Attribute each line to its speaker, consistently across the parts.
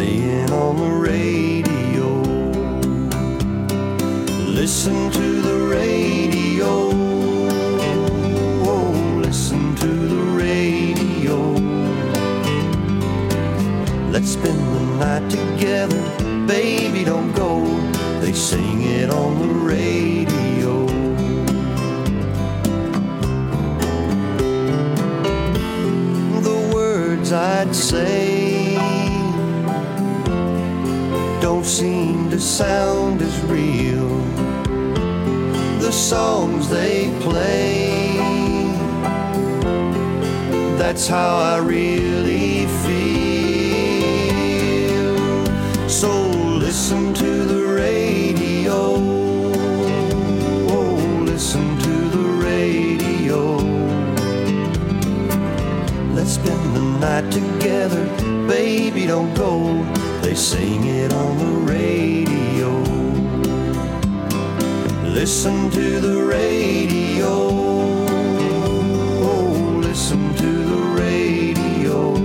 Speaker 1: playing on the radio. Listen to the radio. Oh, listen to the radio. Let's spend the night together. Baby, don't go. They sing it on the radio. The words I'd say don't seem to sound as real. The songs they play, that's how I really feel. So listen to the radio. Oh, listen to the radio. Let's spend the night together. Baby, don't go. They sing it on the radio. Listen to the radio. Oh, listen to the radio.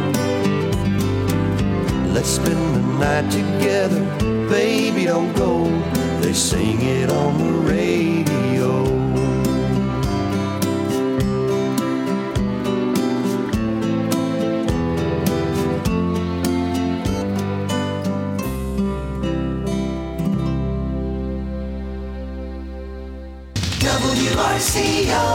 Speaker 1: Let's spend the night together. Baby, don't go. They sing it on the radio.
Speaker 2: WRCO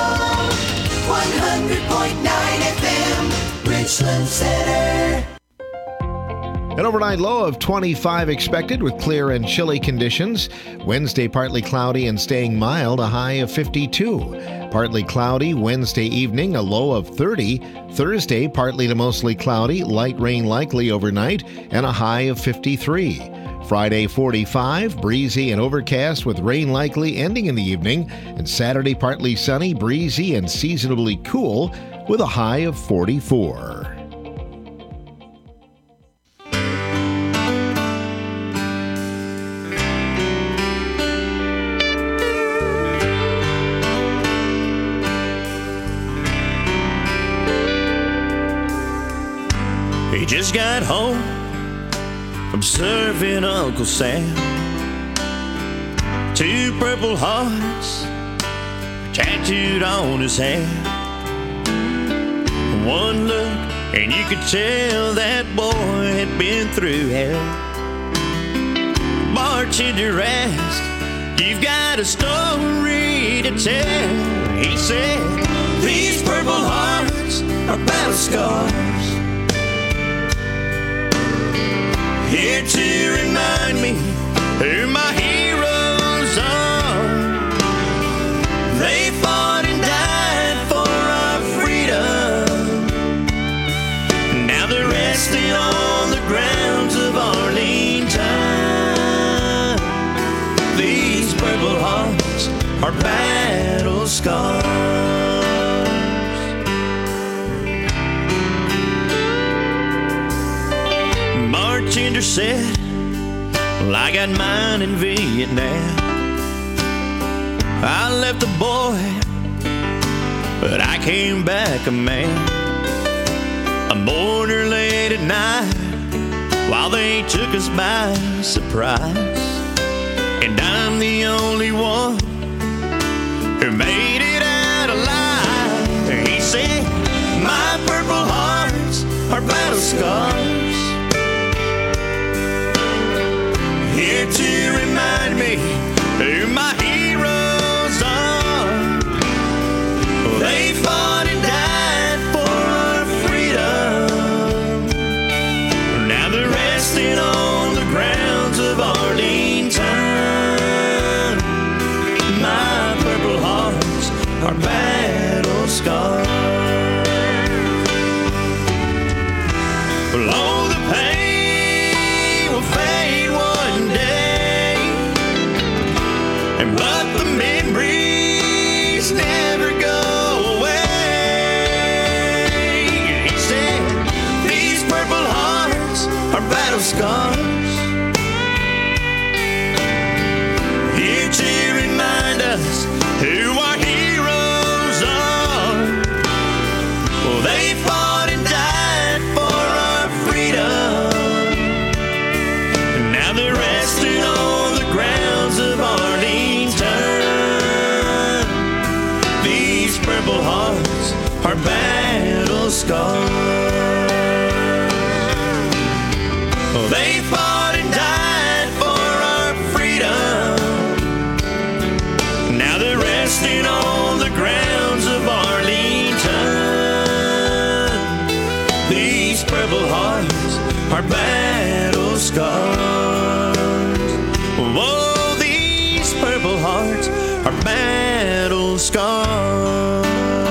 Speaker 2: 100.9 FM, Richland Center.
Speaker 3: An overnight low of 25 expected with clear and chilly conditions. Wednesday, partly cloudy and staying mild, a high of 52. Partly cloudy Wednesday evening, a low of 30. Thursday, partly to mostly cloudy, light rain likely overnight, and a high of 53. Friday, 45, breezy and overcast with rain likely ending in the evening. And Saturday, partly sunny, breezy and seasonably cool with a high of 44.
Speaker 4: He just got home from serving Uncle Sam. 2 purple hearts tattooed on his hand. One look and you could tell that boy had been through hell. Bartender asked, "You've got a story to tell?" He said, "These purple hearts are battle scars, here to remind me who my heroes are. They fought and died for our freedom. Now they're resting on the grounds of Arlington. These purple hearts are battle scars." Bartender said, "Well, I got mine in Vietnam. I left a boy, but I came back a man. I'm born here late at night while they took us by surprise. And I'm the only one who made it out alive." He said, "My purple hearts are battle scars, here to remind me who my heroes are. They fought and died for our freedom. Now they're resting on the grounds of Arlington. My purple hearts are battle scars." Well, oh, the pain will fade one day, but the memories never go away. He said, "These purple hearts are battle scars, here to remind us who our heroes are. Well, they fought and died for our freedom. our battle scars. They fought and died for our freedom. Now they're resting on the grounds of Arlington. These Purple Hearts are battle scars. Whoa, these Purple Hearts are battle scars.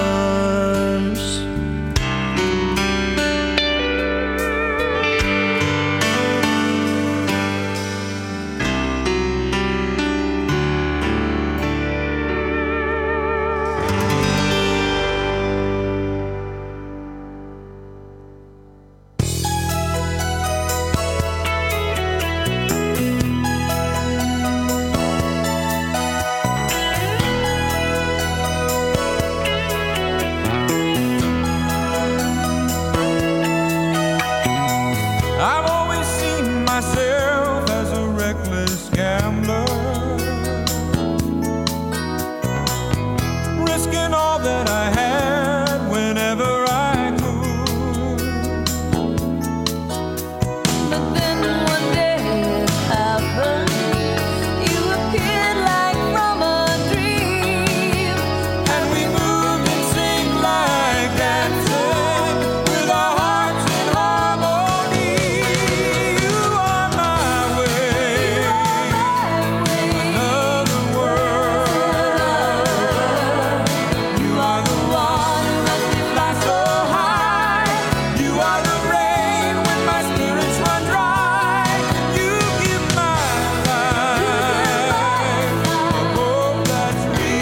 Speaker 5: I've always seen myself as a reckless gambler, risking all that I had whenever I could.
Speaker 6: But then one day it happened. You appeared like from a dream,
Speaker 5: And we moved in sync like dancing, with our hearts in harmony. You are my way, another world. You are the one who lets me fly so high. You are the rain when my spirits run dry. You give my life a hope that's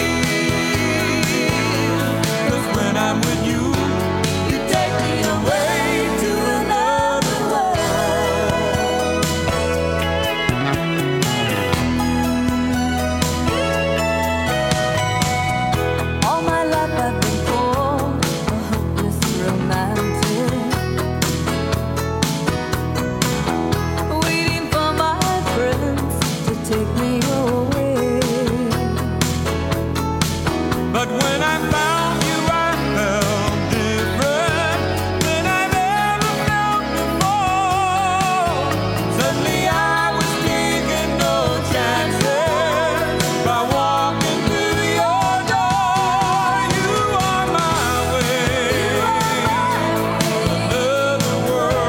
Speaker 5: real. 'Cause when I'm with you, you take me away to another world.
Speaker 6: all my life I've been called a hopeless romantic, waiting for my friends to take me away.
Speaker 5: But when I found you, I felt different than I've ever felt before. Suddenly I was taking no chances by walking through your door. You are my way, another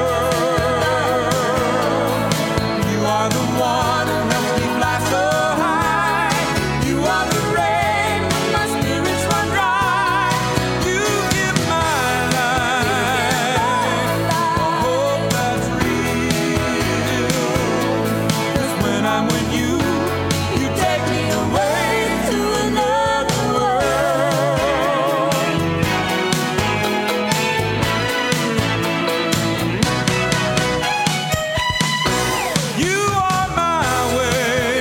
Speaker 5: world. You are the one who helps me fly so high. You are the rain when my spirits run dry. You give my life a hope that's real. 'Cause when I'm with you, you take me away to another world. You are my way,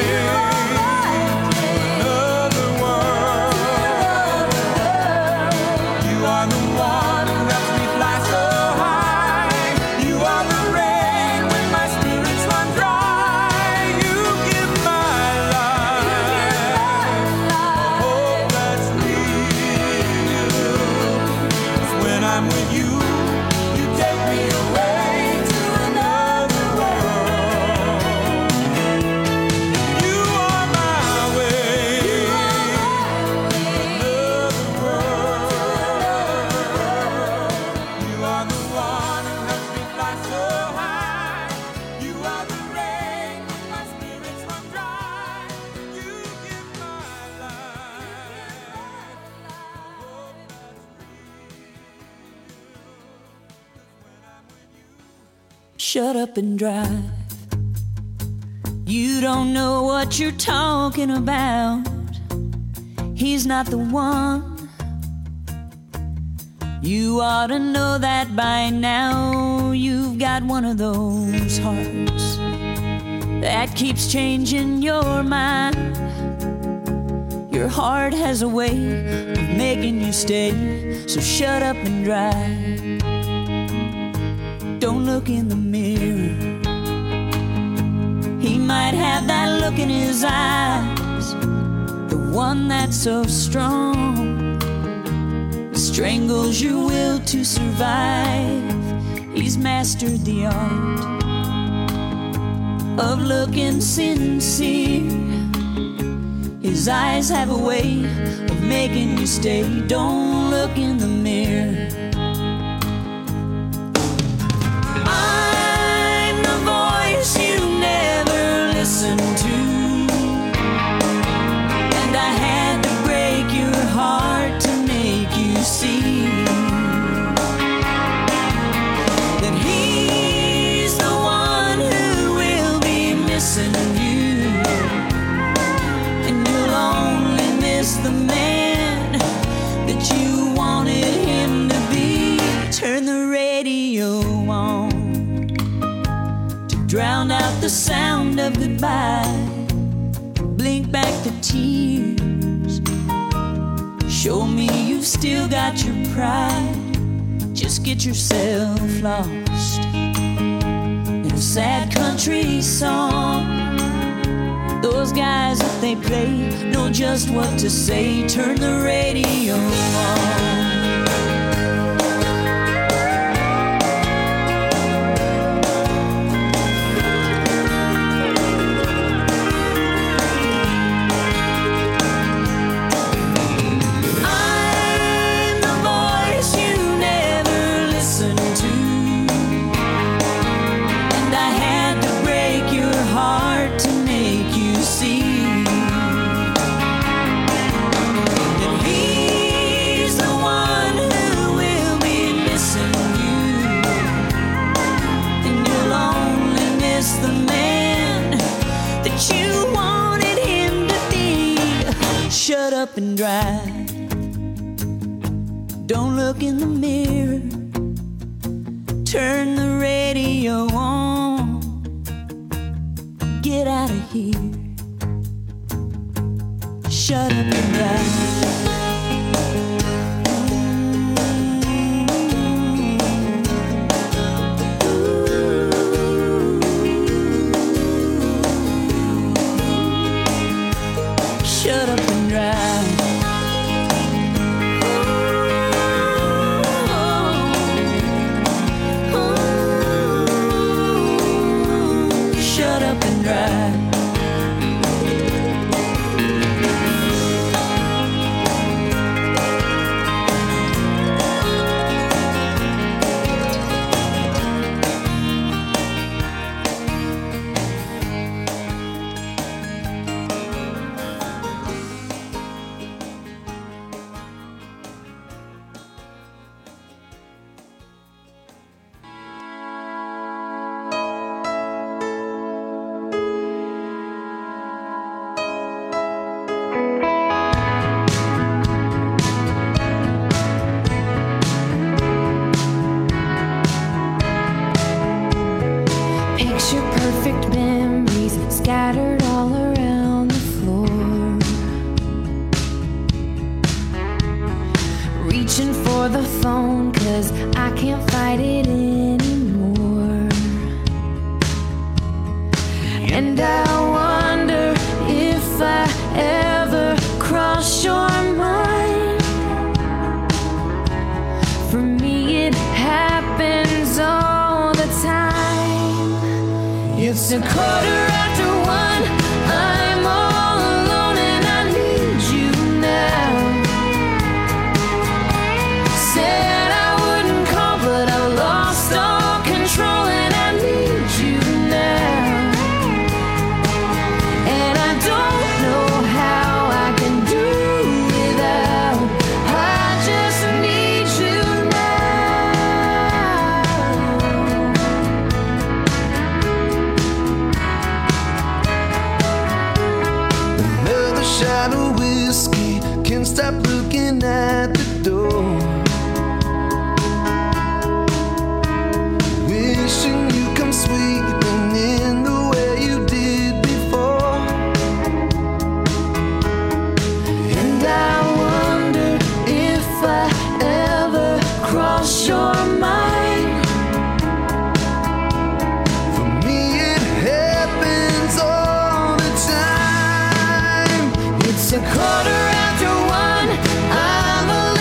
Speaker 5: another world. You are the one who lets me fly so high. You are the rain when my spirits run dry. You give my life a hope that's real. 'Cause when I'm with you, you take me away to another world. You are my way, another world. You are the one who helps me fly so high. You are the rain when my spirits run dry. You give my life a hope that's real.
Speaker 6: Shut up and drive. You don't know what you're talking about. He's not the one. You ought to know that by now. You've got one of those hearts that keeps changing your mind. Your heart has a way of making you stay. So shut up and drive. Don't look in the mirror. He might have that look in his eyes, the one that's so strong. strangles your will to survive. He's mastered the art of looking sincere. His eyes have a way of making you stay. Don't look in the mirror. I'm the voice you never listened to, and I had to break your heart to make you see that he's the one who will be missing you, and you'll only miss the man that you wanted him to be. Turn the radio on to drown out the sound of goodbye. Blink back the tears. Show me you've still got your pride. Just get yourself lost in a sad country song. Those guys, if they play, know just what to say. Turn the radio on. Shut up and drive. Don't look in the mirror. Turn the radio on. Get out of here. Shut up and drive. Shut up and drive. Shut up and drive.
Speaker 7: Picture perfect memories scattered all around the floor. Reaching for the phone 'cause I can't fight it anymore. And I wonder if I ever cross your mind. For me it happens all the time. It's a 1:15. I'm all alone and I need you now. Said I wouldn't call, but I lost all control and I need you now. And I don't know how I can do without. I just need you now.
Speaker 1: Another shot of whiskey, can't stop looking at the door. Wishing you come sweeping in the way you did before.
Speaker 7: And I wonder if I ever cross your mind.
Speaker 1: For me it happens all the time.
Speaker 7: It's a 1:15. I'm alone.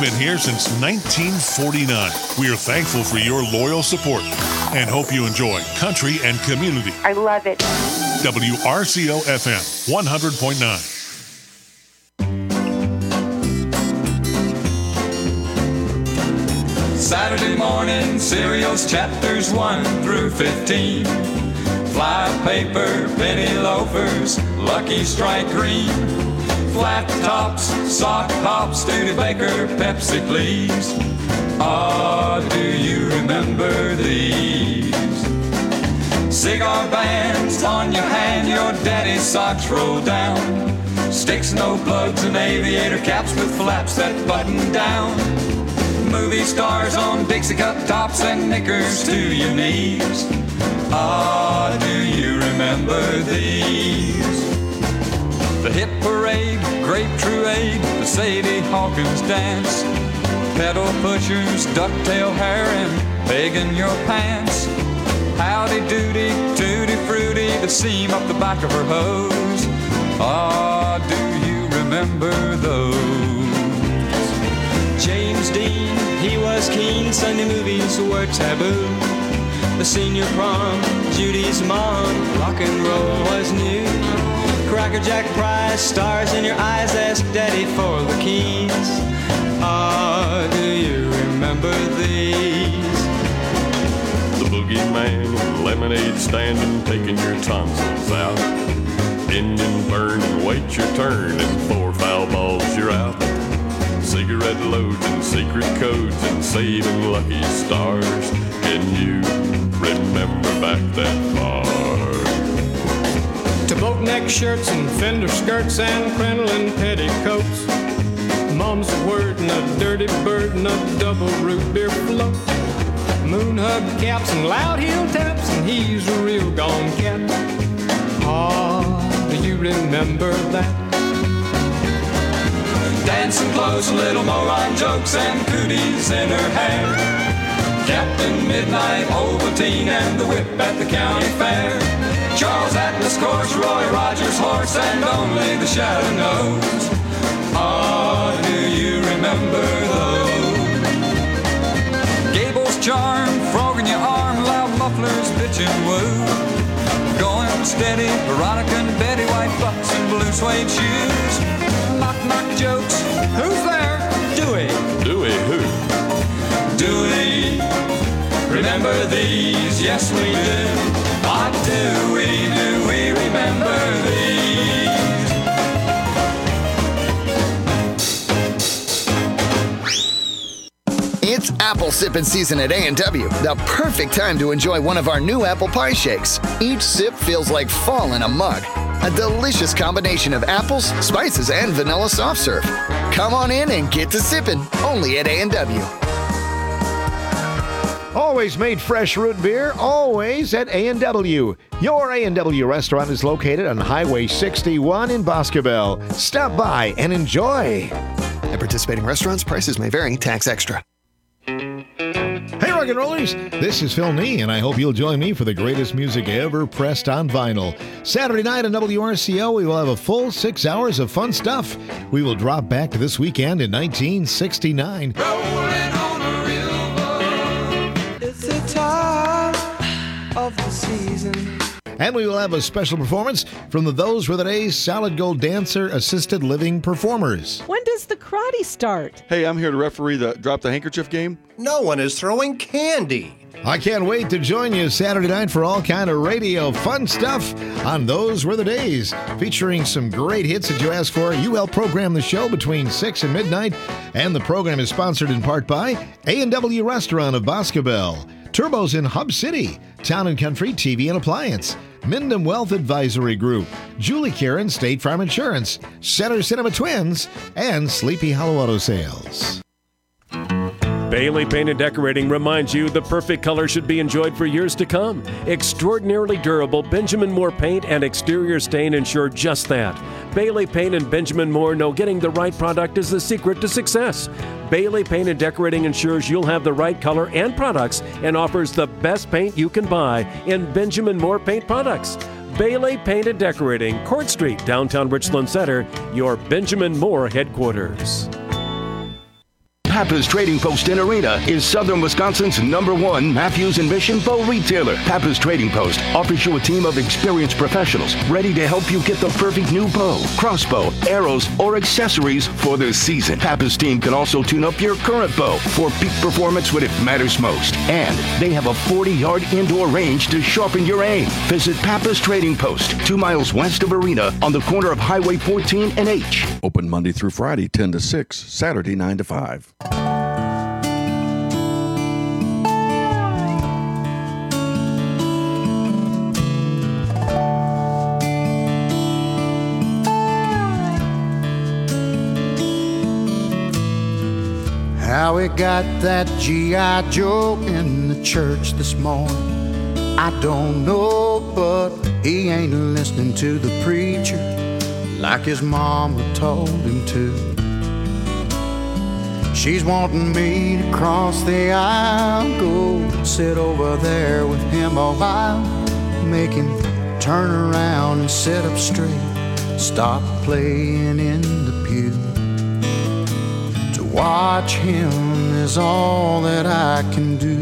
Speaker 8: been here since 1949. We are thankful for your loyal support and hope you enjoy country and community.
Speaker 9: I love it.
Speaker 8: WRCO FM 100.9.
Speaker 5: Saturday morning cereals, chapters 1 through 15. Fly paper, penny loafers, Lucky Strike green. Flat tops, sock pops, Studebaker, Pepsi please. Ah, do you remember these? Cigar bands on your hand, your daddy's socks roll down. Sticks, no plugs, and aviator caps with flaps that button down. Movie stars on Dixie cup tops and knickers to your knees. Ah, do you remember these? The hip parade, grape truade, the Sadie Hawkins dance. Pedal pushers, ducktail hair, and begging your pants. Howdy doody, tutti fruity, the seam up the back of her hose. Ah, do you remember those?
Speaker 10: James Dean, he was keen, Sunday movies were taboo. The senior prom, Judy's mom, rock and roll was new. Cracker Jack prize, stars in your eyes, ask daddy for the keys. Ah, do you remember these?
Speaker 11: The boogeyman, lemonade stand and taking your tonsils out. Engine burn and wait your turn, and 4 foul balls you're out. Cigarette loads and secret codes and saving lucky stars. Can you remember back that far?
Speaker 10: To boat-neck shirts and fender skirts and crinoline petticoats. Mom's word and a dirty bird and a double root beer float. Moon hug caps and loud heel taps, and he's a real gone cat. Ah, do you remember that?
Speaker 5: Dancing clothes, little moron jokes, and cooties in her hair. Captain Midnight, Ovaltine, and the whip at the county fair. Charles Atlas course, Roy Rogers horse, and only the shadow knows. Ah, do you remember those? Gable's charm, frog in your arm, loud mufflers, bitch and woo. Going steady, Veronica and Betty, white bucks and blue suede shoes. Knock jokes, who's there? Dewey.
Speaker 11: Dewey who?
Speaker 5: Dewey, remember these? Yes we do. What do we remember
Speaker 12: these? It's apple sipping season at A&W, the perfect time to enjoy one of our new apple pie shakes. Each sip feels like fall in a mug. A delicious combination of apples, spices, and vanilla soft serve. Come on in and get to sipping, only at A&W.
Speaker 3: Always made fresh root beer, always at A&W. Your A&W restaurant is located on Highway 61 in Boscobel. Stop by and enjoy.
Speaker 12: At participating restaurants, prices may vary, tax extra.
Speaker 3: Hey, rock and rollers, this is Phil Nee, and I hope you'll join me for the greatest music ever pressed on vinyl. Saturday night on WRCO, we will have a full 6 hours of fun stuff. We will drop back to this weekend in 1969.
Speaker 5: Rolling on a river.
Speaker 2: It's the time of the season.
Speaker 3: And we will have a special performance from the Those Were the Days Solid Gold Dancer Assisted Living Performers.
Speaker 13: When does the karate start?
Speaker 14: Hey, I'm here to referee the Drop the Handkerchief game.
Speaker 15: No one is throwing candy.
Speaker 3: I can't wait to join you Saturday night for all kind of radio fun stuff on Those Were the Days, featuring some great hits that you asked for. You help program the show between 6 and midnight, and the program is sponsored in part by A&W Restaurant of Boscobel, Turbos in Hub City, Town & Country TV and Appliance, Mindom Wealth Advisory Group, Julie Karen State Farm Insurance, Center Cinema Twins, and Sleepy Hollow Auto Sales.
Speaker 16: Bailey Paint and Decorating reminds you the perfect color should be enjoyed for years to come. Extraordinarily durable Benjamin Moore paint and exterior stain ensure just that. Bailey Paint and Benjamin Moore know getting the right product is the secret to success. Bailey Paint and Decorating ensures you'll have the right color and products and offers the best paint you can buy in Benjamin Moore paint products. Bailey Paint and Decorating, Court Street, downtown Richland Center, your Benjamin Moore headquarters.
Speaker 9: Pappas Trading Post in Arena is Southern Wisconsin's #1 Matthews and Mission bow retailer. Pappas Trading Post offers you a team of experienced professionals ready to help you get the perfect new bow, crossbow, arrows, or accessories for this season. Pappas team can also tune up your current bow for peak performance when it matters most. And they have a 40-yard indoor range to sharpen your aim. Visit Pappas Trading Post, 2 miles west of Arena on the corner of Highway 14 and H.
Speaker 14: Open Monday through Friday, 10 to 6, Saturday, 9 to 5.
Speaker 17: How we got that G.I. Joe in the church this morning, I don't know, but he ain't listening to the preacher like his mama told him to. She's wanting me to cross the aisle, go sit over there with him a while, make him turn around and sit up straight, stop playing in the pew. To watch him is all that I can do.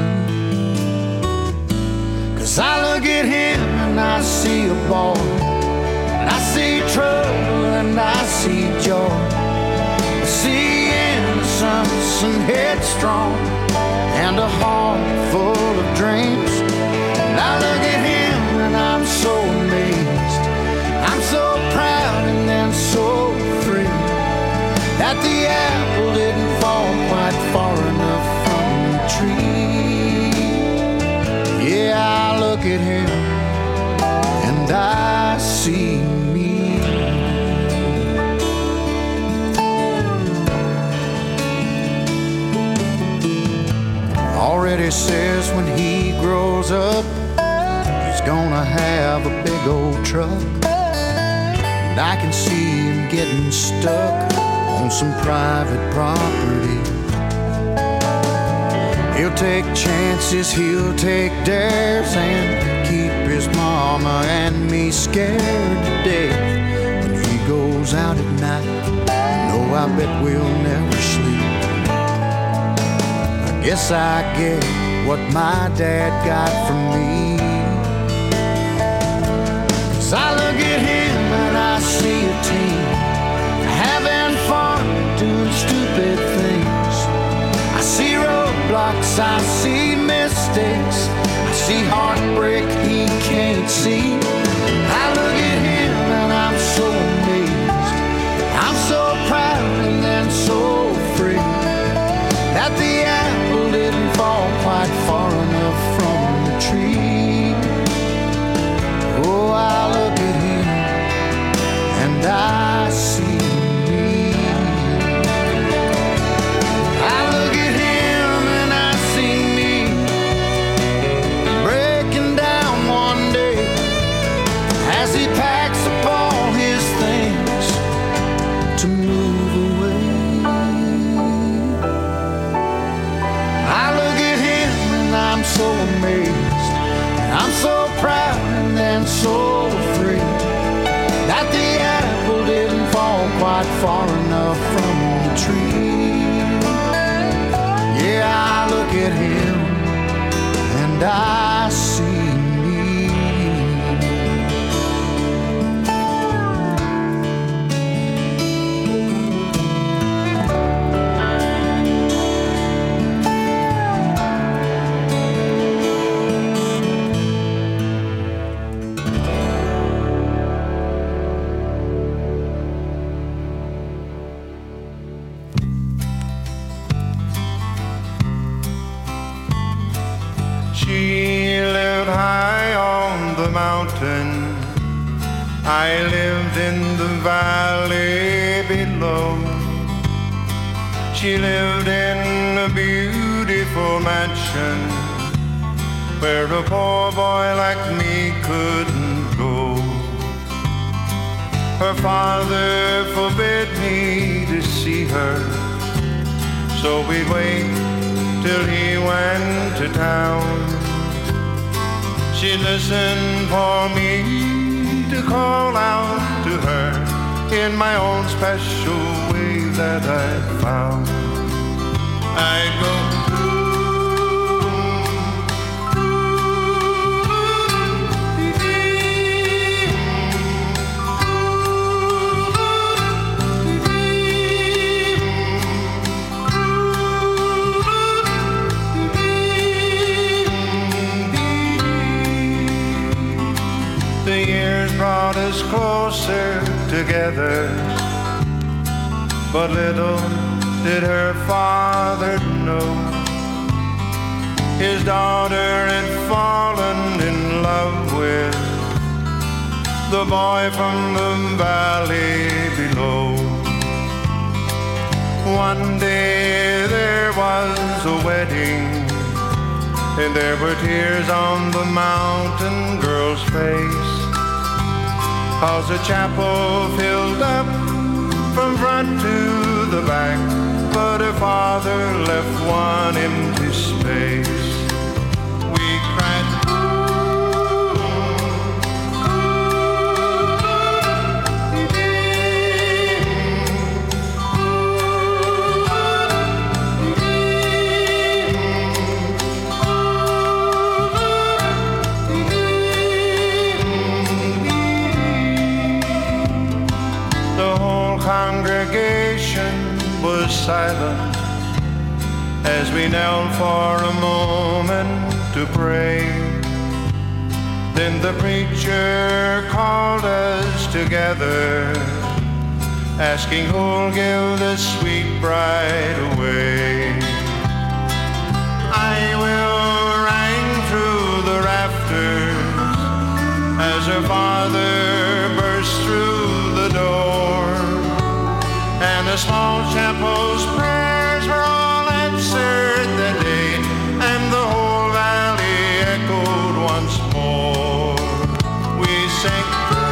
Speaker 17: 'Cause I look at him and I see a boy, and I see trouble and I see joy. I see innocence and headstrong and a heart full of dreams. And I look at him and I'm so amazed, I'm so proud and then so free, that the apple didn't fall quite far enough from the tree. Yeah, I look at him and I see me. Already says when he grows up, he's gonna have a big old truck. And I can see him getting stuck on some private property. He'll take chances, he'll take dares, and keep his mama and me scared to death. When he goes out at night, no, I bet we'll never sleep. I guess I get what my dad got from me. 'Cause I look at him and I see a team having fun, doing stupid things. I see roadblocks, I see mistakes, I see heartbreak he can't see. I look at him and I'm so amazed, I'm so proud and then so free, that the apple didn't fall quite far enough from the tree. Oh, I look at him and I see me. I look at him and I see me breaking down one day as he packs up all his things to move away. I look at him and I'm so amazed, I'm so proud and then so free, that the apple didn't fall quite far enough from the tree. Yeah, I look at him and I see me.
Speaker 18: She lived high on the mountain, I lived in the valley below. She lived in a beautiful mansion where a poor boy like me couldn't go. Her father forbid me to see her, so we'd wait till he went to town. She'd listen for me to call out to her in my own special way that I found. I'd go. The years brought us closer together, but little did her father know his daughter had fallen in love with the boy from the valley below. One day there was a wedding, and there were tears on the mountain girl's face, 'cause the chapel filled up from front to the back, but her father left one empty space. We cried, congregation was silent as we knelt for a moment to pray. Then the preacher called us together, asking who'll give the sweet bride away. I will rang through the rafters as her father burst through the door, and the small chapel's prayers were all answered that day, and the whole valley echoed once more. We sang,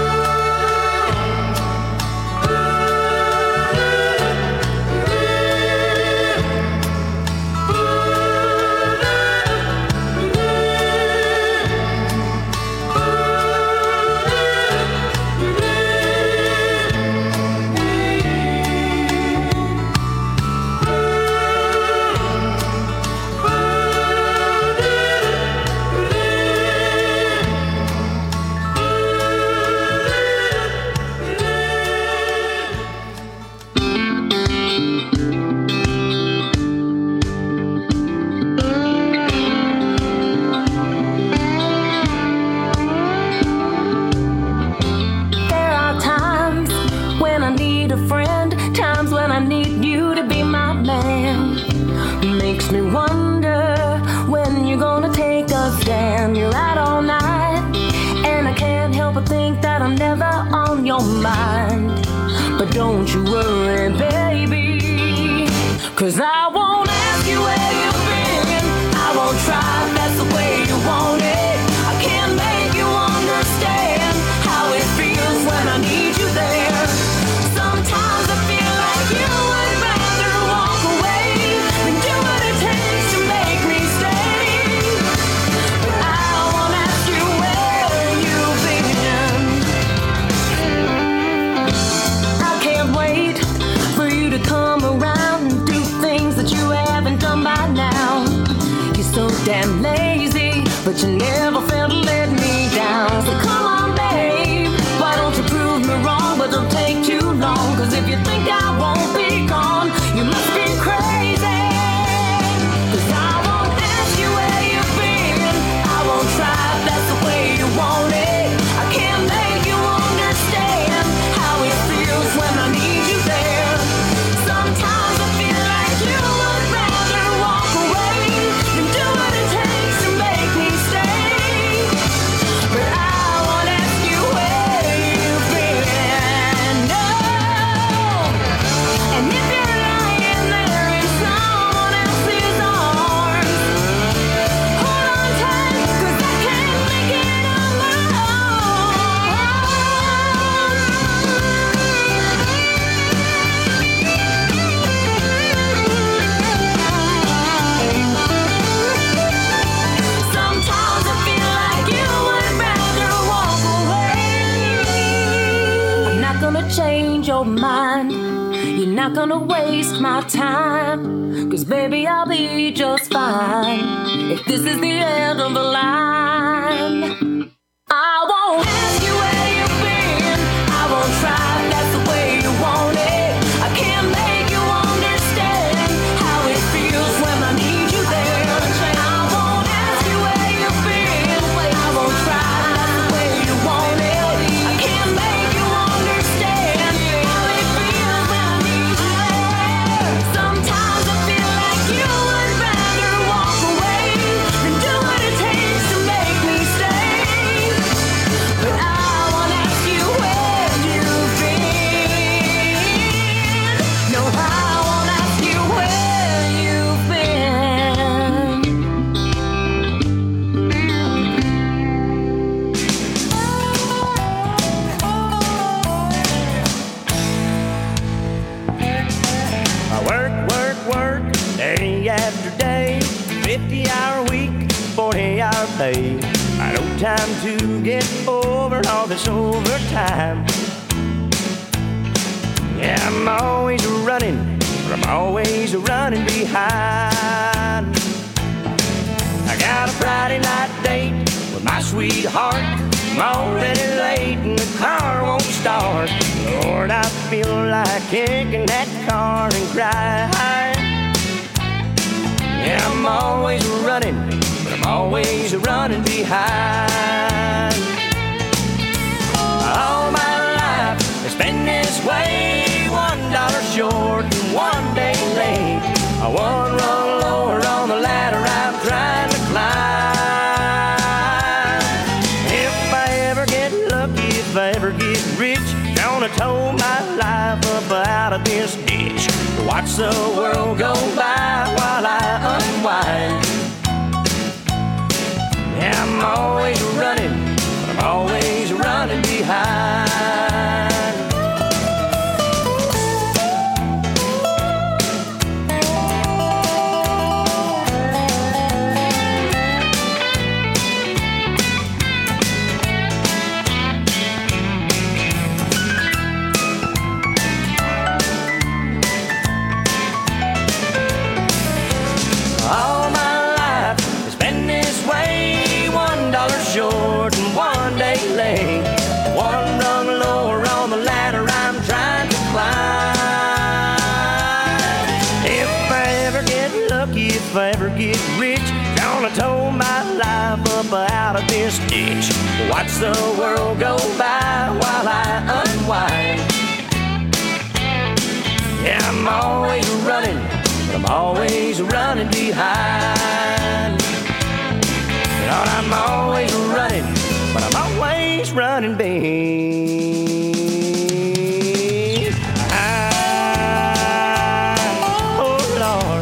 Speaker 18: mind, but don't you worry, baby, 'cause I won't ask you where you've been. I won't try if that's the way you want it. I can't make you understand how it feels when I need you there. Sometimes I feel like you would rather walk away than do what it takes to make me stay. But I won't ask you where you've been. To come around and do things that you haven't done by now. You're so damn lazy, but you never fail to let me down. So come on, babe, why don't you prove me wrong, but don't take too long, 'cause if you think I won't be gone, you must be crazy. 'Cause I won't ask you where you've been. I won't try if that's the way you want it. I can't make you understand how it feels when I need you there. Sometimes I feel like you would rather walk away than do what it takes to make me stay. But I won't ask you where you've been. No. And not gonna waste my time, 'cause baby, I'll be just fine if this is the end of the line. I won't ask you where you've been, I won't try if that's the way you want it. I can't make you understand how it feels when I need you there. I won't ask you where you've been, I won't try if that's the way you want it. I can't make you understand how it feels when I need you there. Sometimes I feel like you would rather walk away than do what it takes to make me stay. But I won't ask you where you've been. No, I won't ask you where you've been.
Speaker 4: I work, day after day, 50-hour week, 40-hour pay. I no time to get over all this overtime. Yeah, I'm always running, but I'm always running behind. I got a Friday night date with my sweetheart. I'm already late and the car won't start. Lord, I feel like kicking that car and crying. Yeah, I'm always running, but I'm always running behind. All my life has been this way, $1 short and 1 day late. One rung lower on the ladder I'm trying to climb. If I ever get lucky, if I ever get rich, gonna tow my life up out of this ditch. Watch the world go by while I unwind. Yeah, I'm always running, but I'm always running behind. All my life has been this way, $1 short and 1 day late. One rung lower on the ladder I'm trying to climb. If I ever get lucky, if I ever get rich, gonna tow my life up out of this ditch. Watch the world go by while I unwind. Yeah, I'm always running, but I'm always running behind. Lord, I'm always running, but I'm always running behind. Oh, Lord.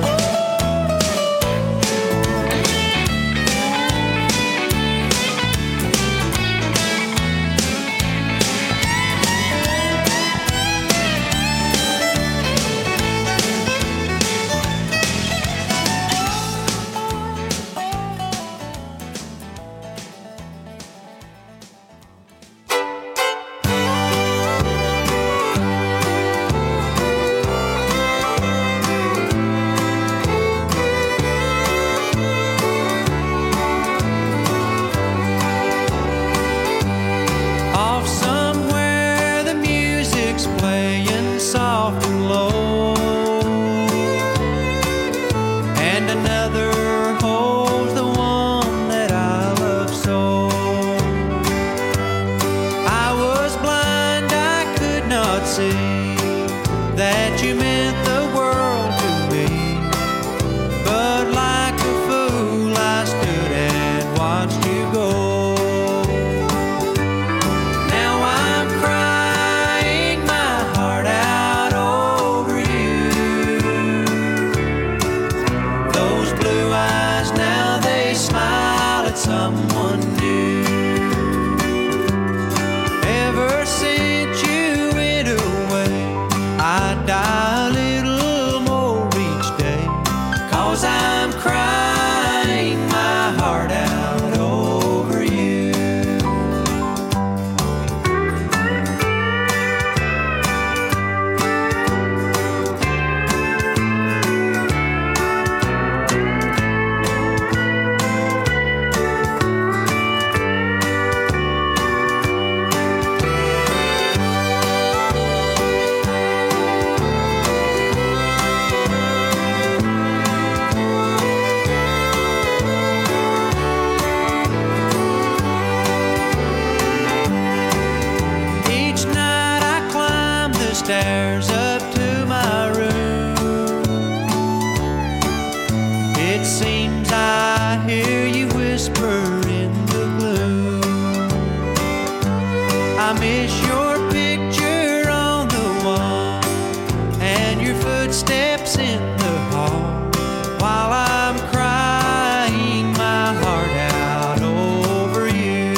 Speaker 2: steps in the hall while I'm crying my heart out over you.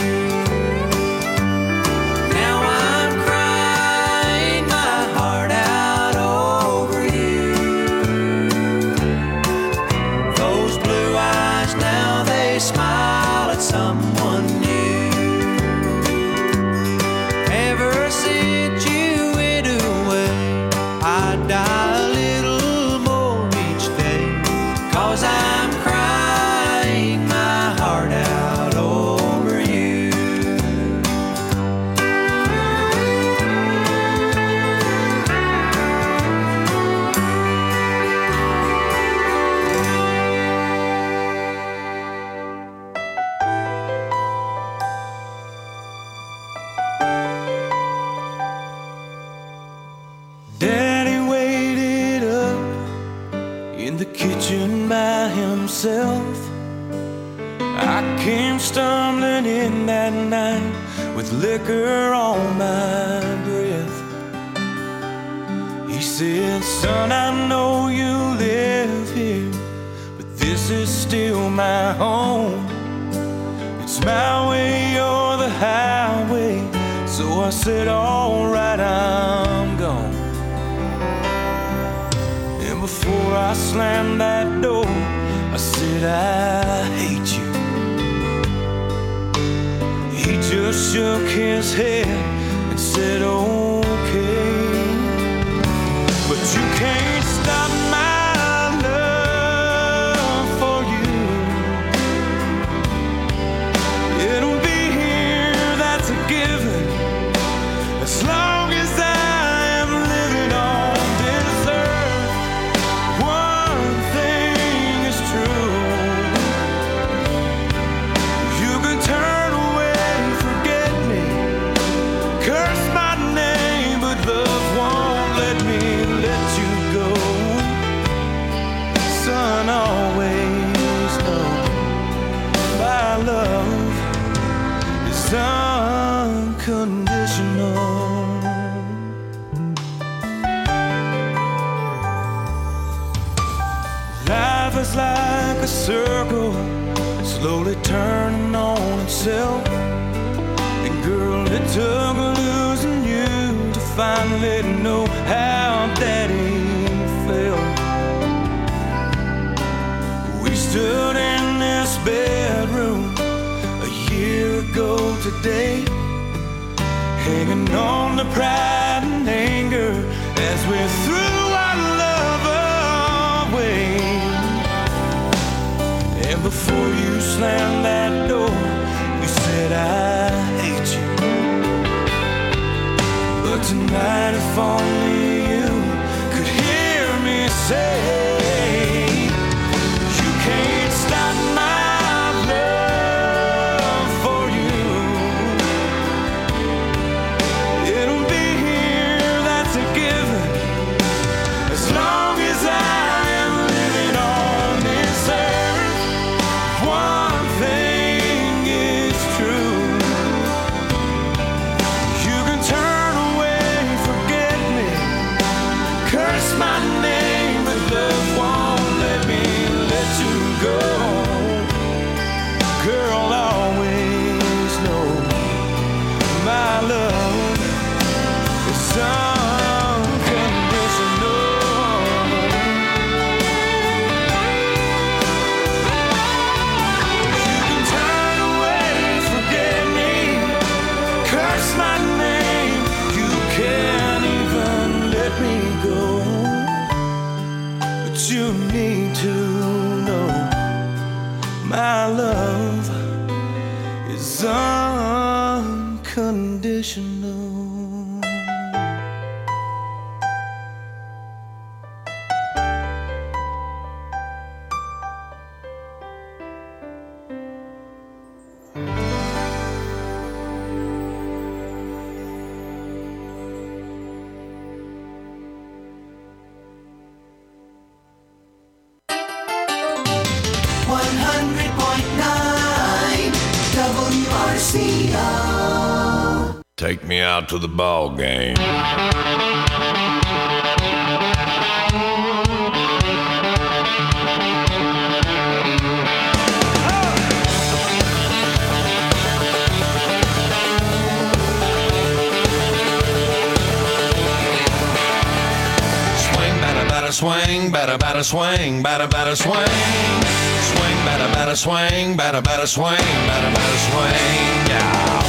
Speaker 2: Now I'm crying my heart out over you. Those blue eyes now, they smile at someone new. Ever since you went away, I die a little more each day, 'cause I'm crying my heart out over you. Daddy waited up in the kitchen by himself. I came stumbling in that night with liquor on my breath. He said, son, I know you live here, but this is still my home. It's my way or the highway. So I said, all right, I'm gone. And before I slammed that door, I said, I hate you. He just shook his head and said, okay. But you can't stop my love for you. It'll be here, that's a given, as long as I am living on this earth. One thing is true: you can turn away, forget me, curse my name, but love won't let me let you go. Son, always know my love is unconditional. Life is like a circle, slowly turning on itself. And girl, it took losing you to finally know how Daddy felt. We stood in this bedroom a year ago today, hanging on to pride and anger as we threw our love away. And before you slammed that door, you said, I hate you. But tonight, if only you could hear me say, you can't stop my love for you. It'll be here, that's a given, as long as I am living on this earth. One thing is true: you can turn away, forget me, curse my name, but love won't let me let you go. Girl, always know my love is unconditional. You can turn away, forget me, curse my name, you can't even let me go. But you need to know my love is unconditional.
Speaker 1: WRCO.
Speaker 11: Take me out to the ball game.
Speaker 2: batter, swing, batter, batter, swing, batter, batter, swing. Swing, batter, batter, swing, batter, batter, swing, batter, batter, swing, yeah.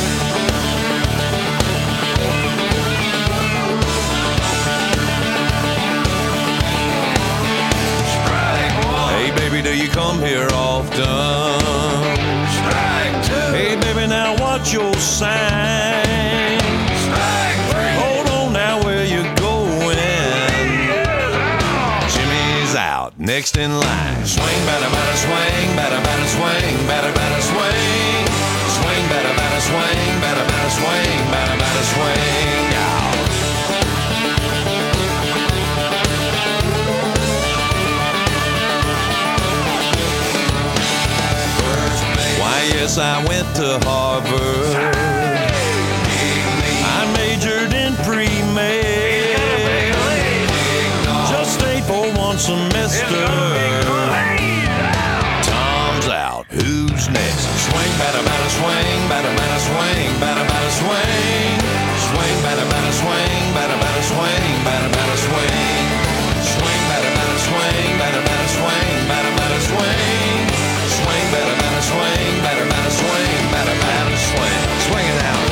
Speaker 2: Hey baby, do you come here often? Strike two. Hey baby, now what's your sign? Strike three. Hold on now, where you going? Jimmy's out, next in line. Swing, batter, batter, swing, batter, batter, swing, batter, batter, swing. Swing, batter, batter, swing, batter, batter, swing, batter, batter, swing. Out. Yes, I went to Harvard. I majored in pre-med. Just stayed for one semester. Tom's out. Who's next? Swing, batter, batter, swing, batter, batter, swing, batter, batter, swing. Swing, batter, batter, swing, batter, batter, swing, batter, batter, swing. Swing, batter, batter, swing, batter, batter, swing, batter, batter, swing. Swing, batter, batter, swing, batter, batter, swing, batter, batter, swing. Swing it out.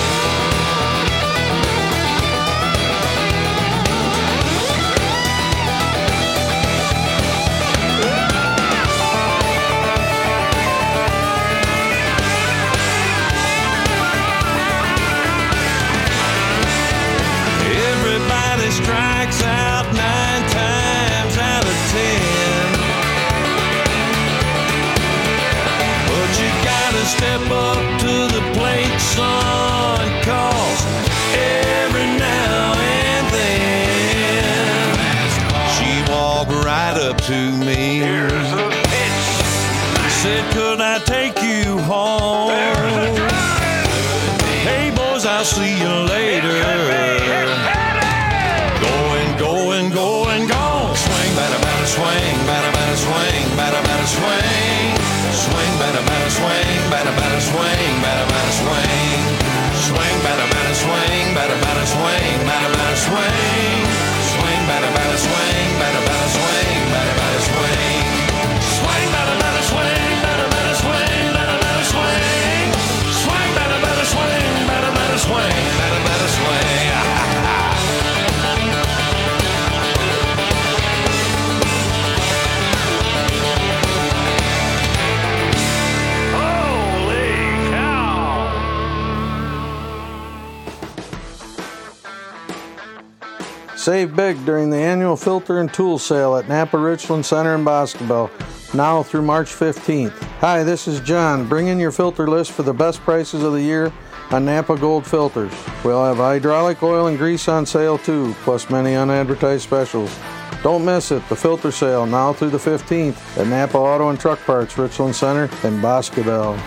Speaker 2: Everybody strikes out 9 times out of 10. Step up to the plate, son, 'cause every now and then she walked right up to me. Here's a pitch. Said, could I take you home? Hey boys, I'll see you later. Going, gone. Swing, batter, batter, swing, batter, batter, swing, batter, batter, swing. Swing, batter, batter, swing, batter, batter, swing, batter, batter, swing. Swing, batter, batter, swing, batter, batter, swing, batter, batter, swing. Swing, batter, batter, swing, batter, batter, swing, batter, batter, swing. Swing, batter, batter, swing, batter, batter, swing, batter, batter, swing. Swing, batter, batter, swing, batter, batter, swing, batter, batter, swing.
Speaker 19: Save big during the annual filter and tool sale at Napa Richland Center in Boscobel, now through March 15th. Hi, this is John. Bring in your filter list for the best prices of the year on Napa Gold filters. We'll have hydraulic oil and grease on sale too, plus many unadvertised specials. Don't miss it, the filter sale now through the 15th at Napa Auto and Truck Parts, Richland Center in Boscobel.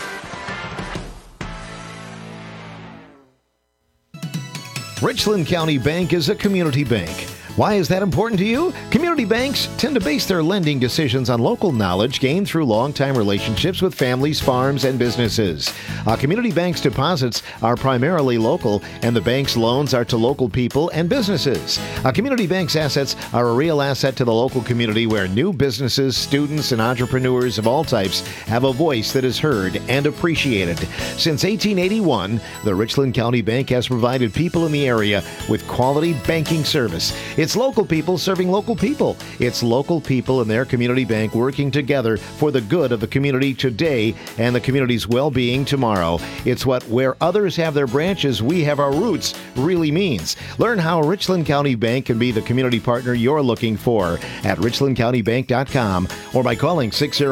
Speaker 3: Richland County Bank is a community bank. Why is that important to you? Community banks tend to base their lending decisions on local knowledge gained through long-time relationships with families, farms, and businesses. A community bank's deposits are primarily local, and the bank's loans are to local people and businesses. A community bank's assets are a real asset to the local community where new businesses, students, and entrepreneurs of all types have a voice that is heard and appreciated. Since 1881, the Richland County Bank has provided people in the area with quality banking service. It's local people serving local people. It's local people and their community bank working together for the good of the community today and the community's well-being tomorrow. It's what where others have their branches, we have our roots really means. Learn how Richland County Bank can be the community partner you're looking for at richlandcountybank.com or by calling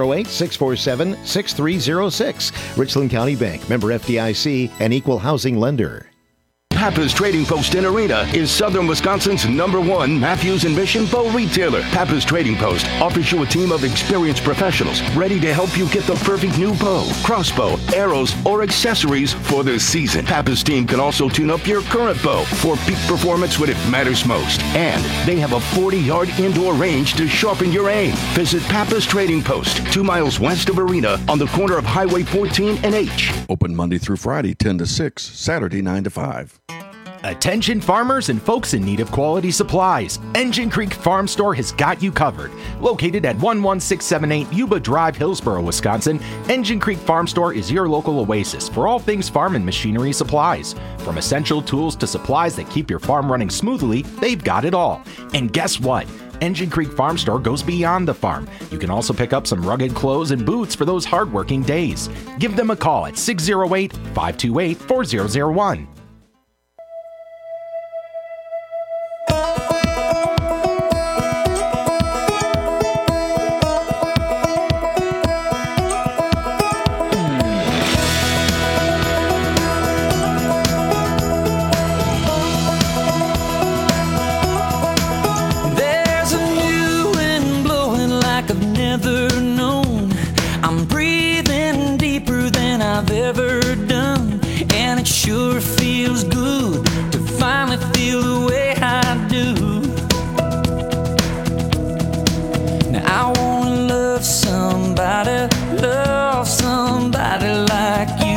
Speaker 3: 608-647-6306. Richland County Bank, member FDIC, and equal housing lender.
Speaker 9: Pappas Trading Post in Arena is Southern Wisconsin's #1 Matthews and Mission bow retailer. Pappas Trading Post offers you a team of experienced professionals ready to help you get the perfect new bow, crossbow, arrows, or accessories for the season. Pappas team can also tune up your current bow for peak performance when it matters most. And they have a 40-yard indoor range to sharpen your aim. Visit Pappas Trading Post, 2 miles west of Arena on the corner of Highway 14 and H.
Speaker 14: Open Monday through Friday, 10 to 6, Saturday, 9 to 5.
Speaker 20: Attention farmers and folks in need of quality supplies. Engine Creek Farm Store has got you covered. Located at 11678 Yuba Drive, Hillsboro, Wisconsin, Engine Creek Farm Store is your local oasis for all things farm and machinery supplies. From essential tools to supplies that keep your farm running smoothly, they've got it all. And guess what? Engine Creek Farm Store goes beyond the farm. You can also pick up some rugged clothes and boots for those hard-working days. Give them a call at 608-528-4001.
Speaker 2: Sure feels good to finally feel the way I do. Now I wanna love somebody like you.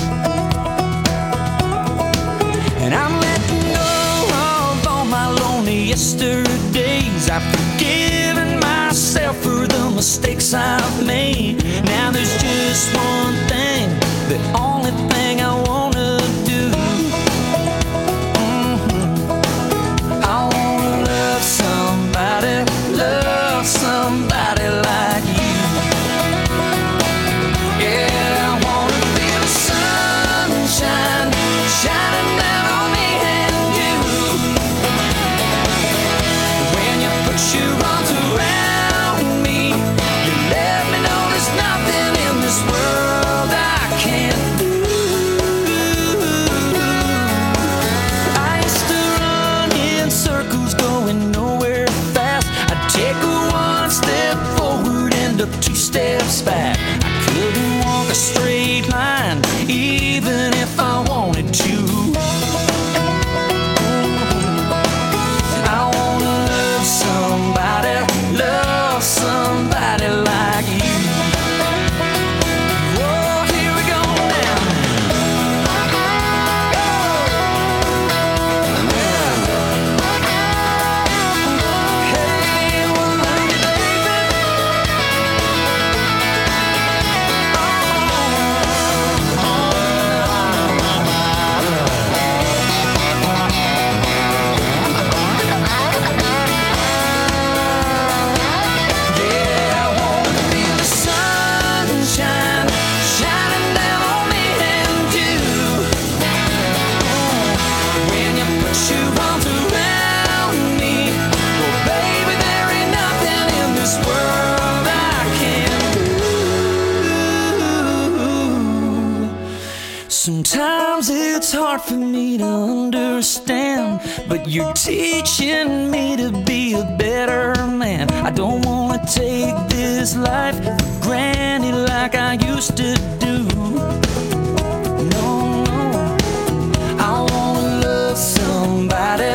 Speaker 2: And I'm letting go of all my lonely yesterdays. I've forgiven myself for the mistakes I've made. Now there's just one thing, the only thing I wanna do. I wanna love somebody like you. Yeah, I wanna feel the sunshine shining down on me and you. When you put your arms around me, you let me know there's nothing in this world I can't do. I used to run in circles going nowhere fast. I'd take one step forward, end up two steps back. I couldn't walk a straight line even if I wanted to. I wanna love somebody like you. Oh, here we go now. Hey, well, love you, baby. Yeah, I wanna feel the sunshine shining down on me and you. When you put your arms around me, well, baby, there ain't nothing in this world I can't do. Sometimes it's hard for me to understand, but you're teaching me to be a better man. I don't wanna take this life for granted like I used to do. No, I wanna love somebody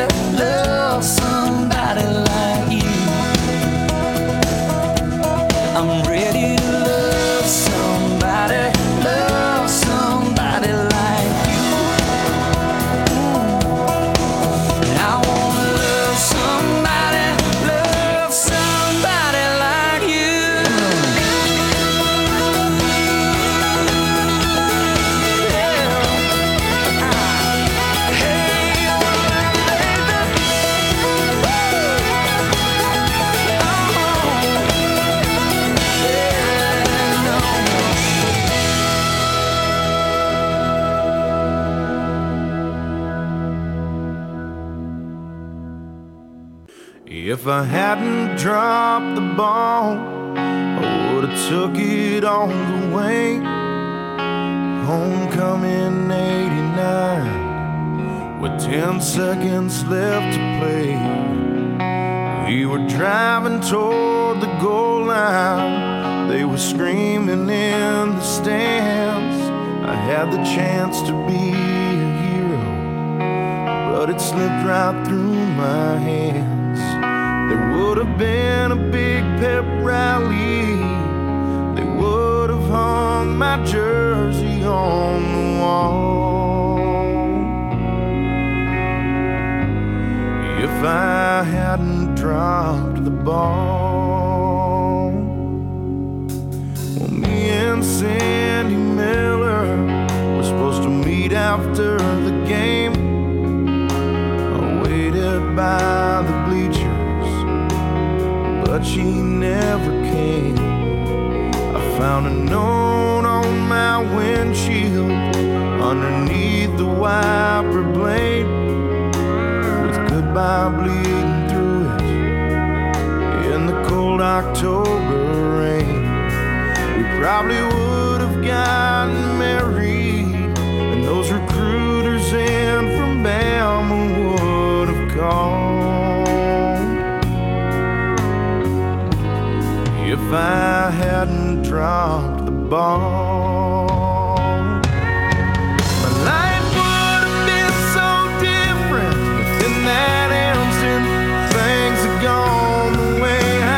Speaker 2: like you. I'm ready to love somebody like you. And I wanna love somebody like you.
Speaker 21: If I hadn't dropped the ball, I would've took it all the way. Homecoming '89, with 10 seconds left to play. We were driving toward the goal line. They were screaming in the stands. I had the chance to be a hero, but it slipped right through my hands. There would have been a big pep rally. They would have hung my jersey on the wall. ball. Well, me and Sandy Miller were supposed to meet after the game. I waited by the bleachers, but she never came. I found a note on my windshield underneath the wiper blade, with goodbye bleeding through it in the cold October rain. We probably would have gotten married, and those recruiters in from Bama would have called, if I hadn't dropped the ball. My life would have been so different within that instant. Things had gone the way I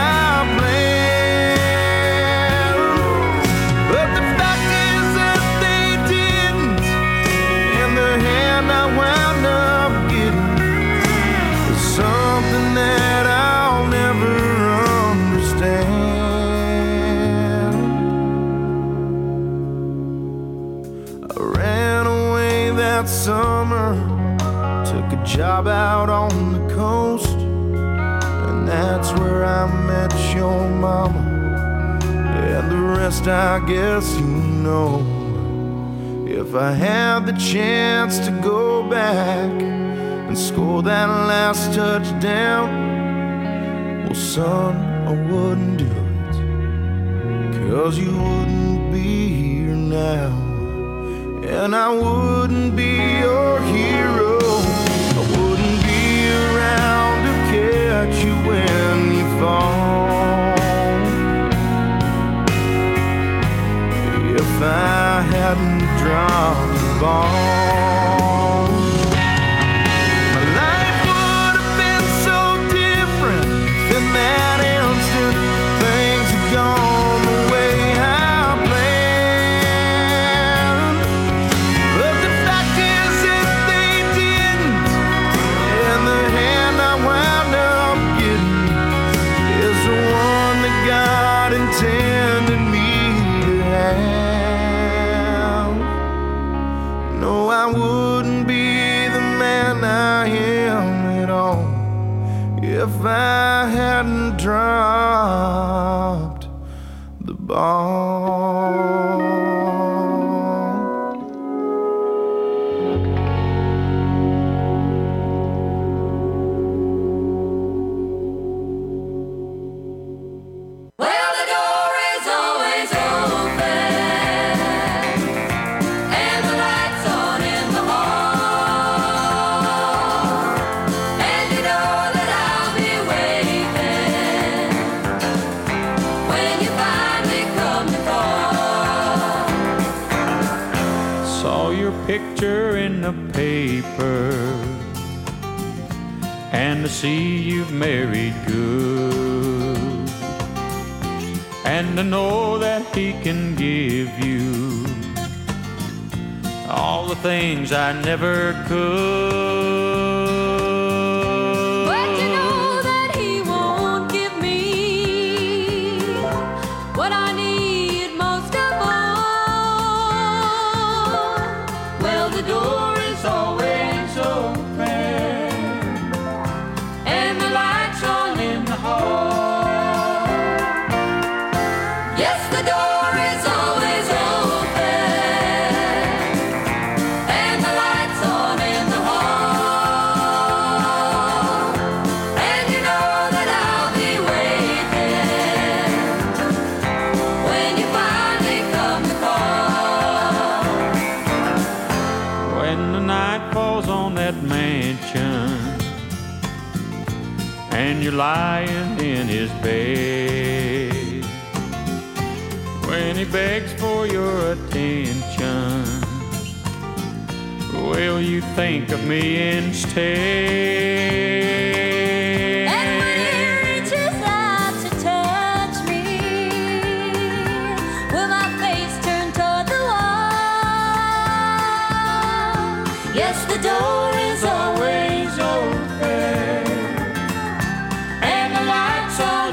Speaker 21: planned, but the fact is that they didn't, and the hand I wound up getting was something that I'll never understand. I ran away that summer, took a job out on the coast, and that's where I met your mama, and the rest I guess you know. If I had the chance to go back and score that last touchdown, well, son, I wouldn't do it, 'cause you wouldn't be here now, and I wouldn't be your hero. I wouldn't be around to catch you when you fall, if I hadn't dropped the ball. My life would have been so different than that instant. Things had gone the way I planned, but the fact is that they didn't, and the hand I wound up getting is the one that God intended me to have. No, I wouldn't be the man I am at all if I hadn't dropped the ball.
Speaker 5: Well, the door is always open, and the lights on in the hall, and you know that I'll be waiting when you finally come to call.
Speaker 2: Saw your picture in the paper, and to see you've married good, and to know that he can give you all the things I never could.
Speaker 5: But you know that he won't give me what I need most of all. Well, the door is always open, and the lights on in the hall. Yes, the door is always open, and the lights on in the hall, and you know that I'll be waiting when you finally come to call.
Speaker 2: When the night falls on that mansion, and you're lying in his bed, when he begs for your attention, will you think of me instead?
Speaker 5: And when he reaches out to touch me, will my face turn toward the wall? Yes, the door is always open, and the lights on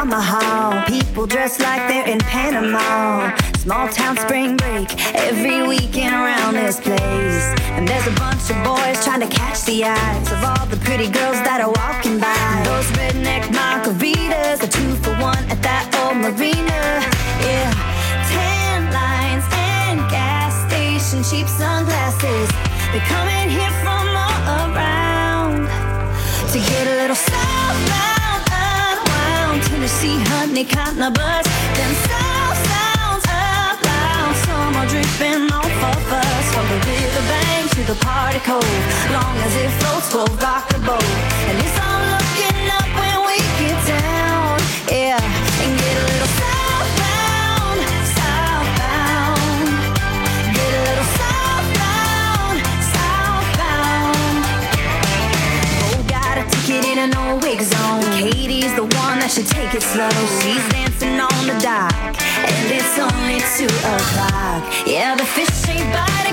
Speaker 6: the hall. People dressed like they're in Panama. Small town spring break every weekend around this place. And there's a bunch of boys trying to catch the eyes of all the pretty girls that are walking by. Those redneck margaritas are 2 for 1 at that old marina. Yeah, tan lines and gas station cheap sunglasses. They're coming here from all around to get a little southbound, unwound. Tennessee honey, cotton a buzz. Then south sounds up loud. Some are dripping off of us. From the riverbank to the party cove, long as it floats, we'll rock the boat. And it's all looking up when we get down, yeah, and get a little southbound, southbound. Get a little southbound, southbound. Oh, got a ticket in an old wig zone. Katie's the one that should take it slow. She's dancing on the dock, and it's only 2 o'clock. Yeah, the fish ain't biting